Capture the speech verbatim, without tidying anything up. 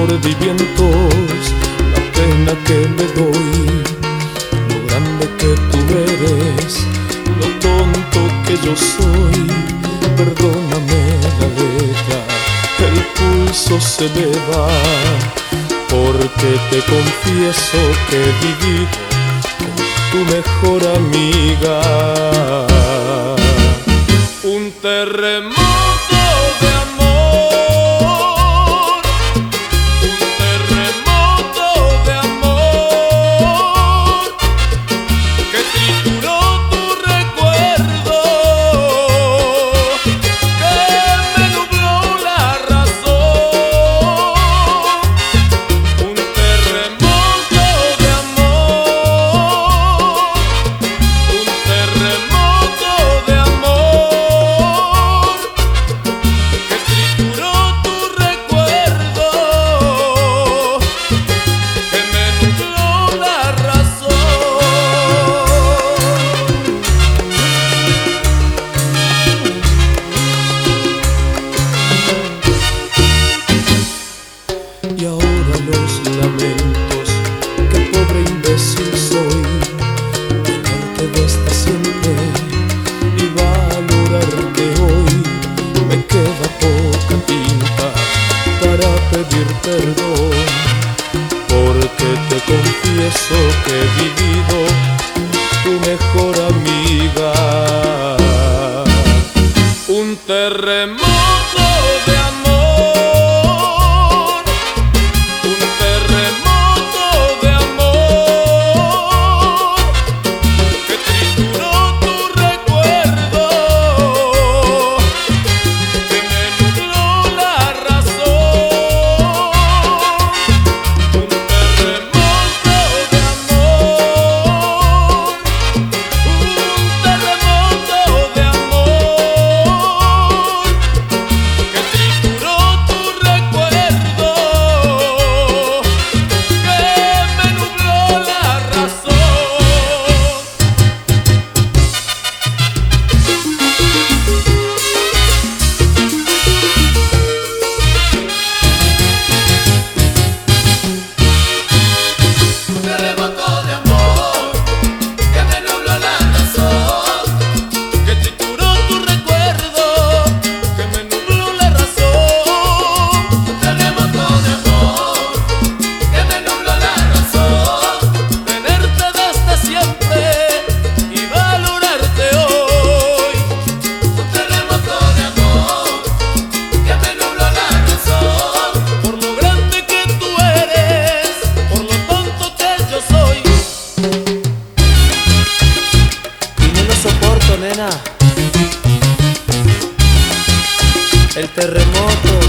mordivientos la pena que me doy, lo grande que tú eres, lo tonto que yo soy. Perdóname la letra, el pulso se me va, porque te confieso que he vivido con tu mejor amiga. Un terremoto de amor, un terremoto de amor que trituró tu recuerdo, que me nubló la razón. Un terremoto de amor, un terremoto de amor que trituró tu recuerdo, que me nubló la razón. Y ahora los lamentos, qué pobre imbécil soy, tenerte desde siempre y valorarte hoy. Me queda poca tinta para pedir perdón, porque te confieso que he vivido tu mejor amiga. Un terremoto de amor, un terremoto de amor que trituró tu recuerdo, que me nubló la razón. Un terremoto de amor, un terremoto de amor que trituró tu recuerdo, que me nubló la razón. Un terremoto de amor que me nubló la razón, que trituró tu recuerdo, que me nubló la razón. Un terremoto de amor que me nubló la razón, tenerte desde siempre y valorarte hoy. Un terremoto de amor que me nubló la razón, por lo grande que tú eres, por lo tonto que yo soy. Y no lo soporto, nena. El terremoto